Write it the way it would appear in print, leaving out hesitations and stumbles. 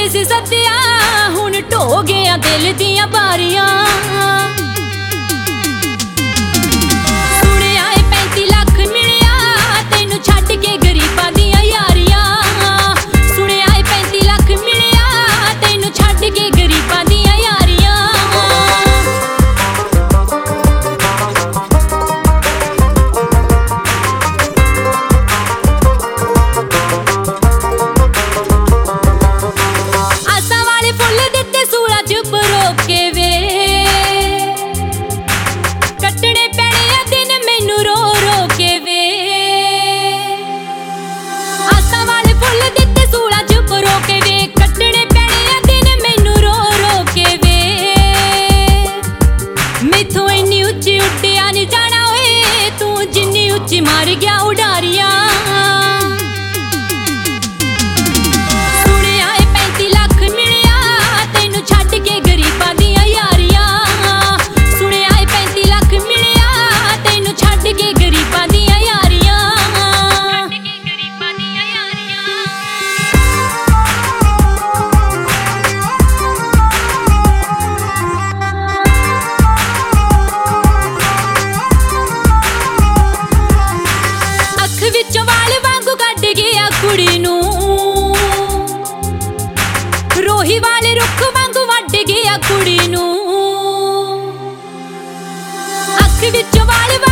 ਸੀ ਸੱਦਿਆ ਹੁਣ ਢੋ ਗਿਆ ਦਿਲ ਦੀਆਂ ਬਾਰੀਆਂ। ਸੁਣਿਆ ਏ 35 ਲੱਖ ਮਿਲਿਆ ਤੈਨੂੰ ਛੱਡ ਕੇ ਗਰੀਬਾਂ ਦੀਆਂ ਯਾਰੀਆਂ। ਸੁਣਿਆ ਏ 35 ਲੱਖ ਮਿਲਿਆ ਤੈਨੂੰ ਛੱਡ ਕੇ ਗਰੀਬਾਂ ਦੀਆਂ ਯਾਰੀਆਂ। ਆਸਾਂ ਵਾਲੇ ਫੁੱਲ ਦਿੱਤੇ ਸੂਰਜ ਪਰੋ ਕੇ ਵੇ, ਕੱਟਣੇ ਪੈਣੇ ਆ ਦਿਨ ਮੈਨੂੰ ਰੋ ਰੋ ਕੇ ਵੇ। ਆਸਾਂ ਵਾਲੇ ਫੁੱਲ ਦਿੱਤੇ ਸੂਰਜ ਪਰੋ ਕੇ ਵੇ, ਕੱਟਣੇ ਪੈਣੇ ਆ ਦਿਨ ਮੈਨੂੰ ਰੋ ਰੋ ਕੇ ਵੇ। ਮੈਥੋਂ ਇੰਨੀ ਉੱਚੀ ਉੱਡਿਆ ਨੀ ਜਾਣਾ ਓਏ ਤੂੰ ਜਿੰਨੀ ਉੱਚੀ ਮਾਰ ਗਿਆ ਉਡਾਰੀਆਂ। ਸੁਣਿਆ ਏ 35 ਲੱਖ ਮਿਲਿਆ ਤੈਨੂੰ ਛੱਡ ਕੇ ਗਰੀਬਾਂ ਦੀਆਂ ਯਾਰੀਆਂ। ਸੁਣਿਆ ਏ 35 ਲੱਖ ਮਿਲਿਆ ਤੈਨੂੰ ਛੱਡ ਕੇ ਗਰੀਬਾਂ ਦੀਆਂ ਯਾਰੀਆਂ। ਅੱਖ ਵਿੱਚੋਂ ਵਾਲ ਵਾਂਗੂ ਕੱਢ ਗਿਆ ਕੁੜੀ ਨੂੰ, ਰੋਹੀ ਵਾਲੇ ਰੁੱਖ ਵਾਂਗੂ ਵੱਢ ਗਿਆ ਕੁੜੀ ਨੂੰ। ਅੱਖ ਵਿੱਚੋਂ ਵਾਲ